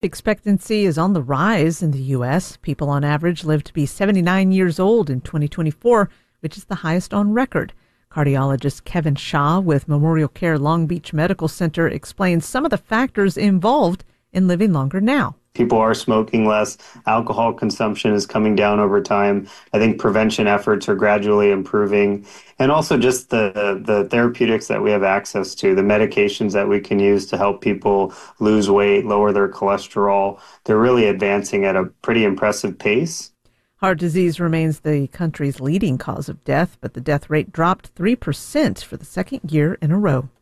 Expectancy is on the rise in the U.S. People on average live to be 79 years old in 2024, which is the highest on record. Cardiologist Kevin Shaw with Memorial Care Long Beach Medical Center explains some of the factors involved in living longer now. People are smoking less. Alcohol consumption is coming down over time. I think prevention efforts are gradually improving. And also just the therapeutics that we have access to, the medications that we can use to help people lose weight, lower their cholesterol. They're really advancing at a pretty impressive pace. Heart disease remains the country's leading cause of death, but the death rate dropped 3% for the second year in a row.